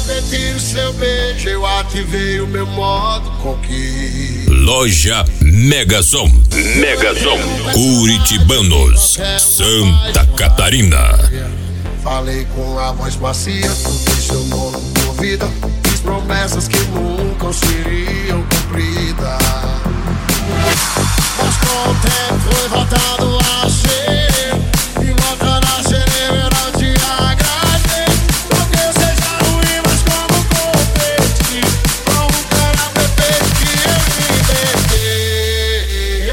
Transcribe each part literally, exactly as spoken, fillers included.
repetir o seu beijo, eu ativei o meu modo conquista. Loja Megasom. Megasom. Curitibanos, Santa Catarina. Falei com a voz macia, toquei seu nome no ouvido. Fiz promessas que nunca seriam cumpridas. Mas com o tempo foi voltando a ser, e voltando a ser eu não te agradei. Porque eu seja ruim, mas como competi, com um cara perfeito que eu inventei.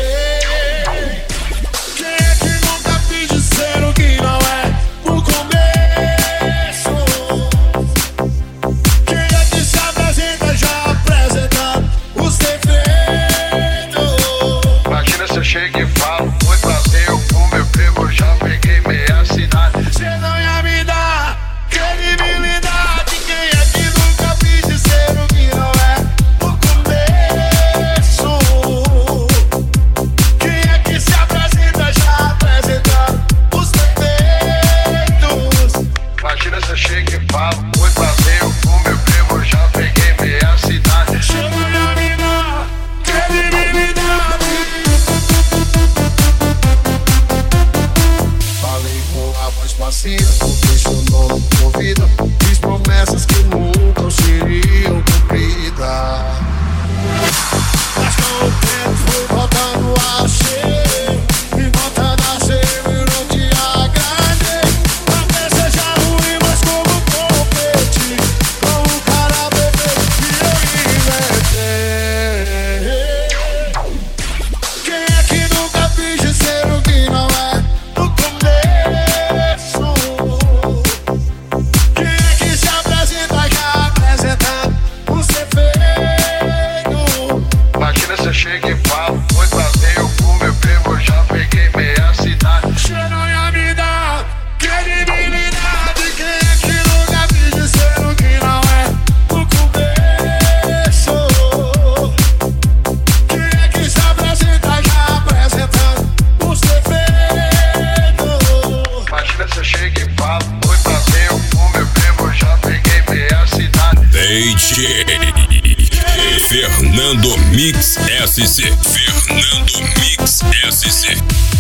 Quem é que nunca finge de ser o que não é no começo? Quem é que se apresenta já apresentando os defeitos? Imagina se eu chego e falo, oi prazer, o meu primo, já peguei meia cidade. Cê não ia me dar credibilidade. Quem é que nunca finge de ser o que não é no começo? Quem é que se apresenta já apresentando os defeitos? Imagina se eu chego e falo, oi prazer, o meu primo, já peguei meia cidade. Cê não ia me dar credibilidade. Falei com a voz macia, toquei seu nome no ouvido. Fiz promessas que nunca seriam cumpridas. Mas com o tempo fui voltando a ser, e voltando a ser eu não te agradei. Talvez seja ruim, mas como competi, com o cara perfeito que eu inventei. Quem é que nunca finge ser o que não é no começo? Quem é que se apresenta já apresentando os defeitos? Imagina se eu chego e falo, oi prazer, o meu primo, já peguei meia cidade. Cê não ia me dar credibilidade. Quem é que nunca finge ser o que não é no começo? Quem é que se apresenta já apresentando os defeitos? Imagina se eu chego e falo, oi prazer, o meu primo, já peguei meia cidade. D J Fernando Mix S C. Fernando Mix S C.